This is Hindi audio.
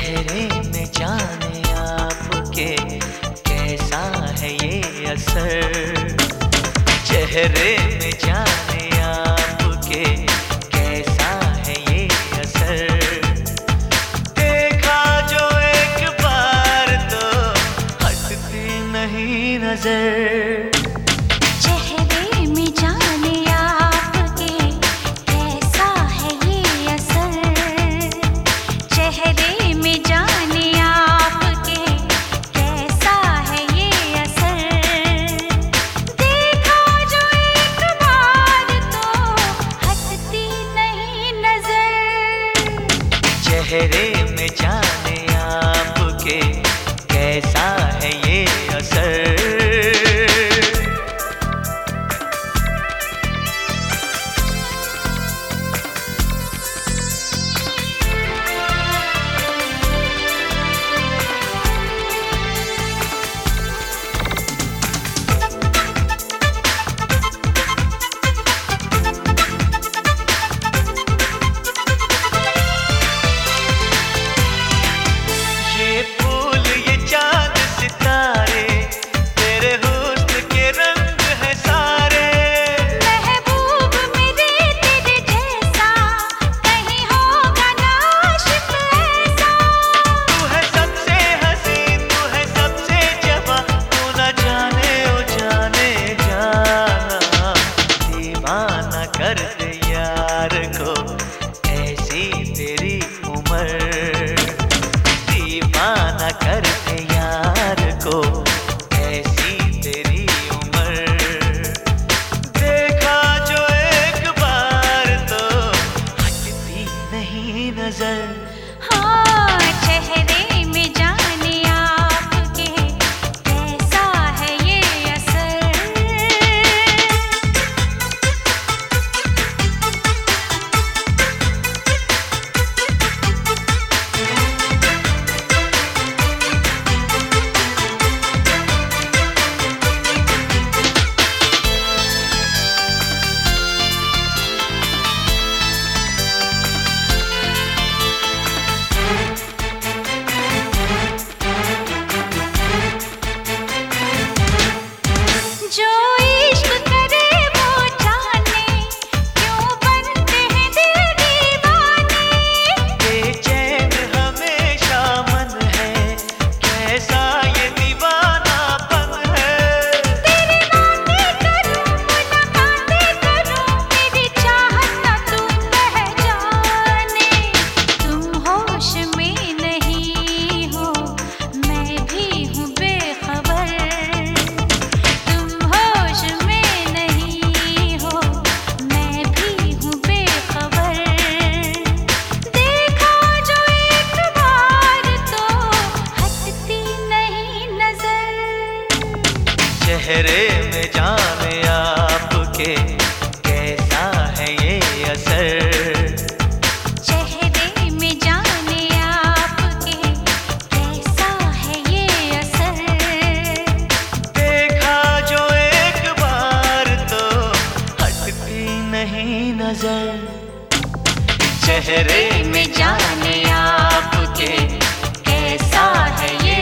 चेहरे में जाने आपके कैसा है ये असर। चेहरे में जाने आपके कैसा है ये असर। देखा जो एक बार तो हटती नहीं नजर। चेहरे में जाने आपके कैसा है ये असर। चेहरे में जाने आपके कैसा है ये असर। देखा जो एक बार तो हटती नहीं नजर। चेहरे में जाने आपके कैसा है ये असर। कर दे यार को ऐसी तेरी उम्र। दीवाना कर दे यार को ऐसी तेरी उम्र। देखा जो एक बार तो हटती नहीं नजर। हाँ, चेहरे में जाने आपके कैसा है ये असर। जो इश्क करे वो जाने क्यों बनते हैं दिल दीवाने। बेचैन हमेशा मन है कैसा ये दीवानापन है। तेरी बातें करूं मुलाकातें करूं तेरी चाहत ना तू पहचाने। तुम होश में नहीं हो मैं भी हूँ बेखबर। होश में नहीं हो मैं भी हूँ बेखबर। देखा जो एक बार तो हटती नहीं नजर। चेहरे में जाने आपके कैसा है ये असर। चेहरे में जाने आपके कैसा है ये असर। देखा जो एक बार तो हटती नहीं नजर। चेहरे में जाने आपके कैसा है ये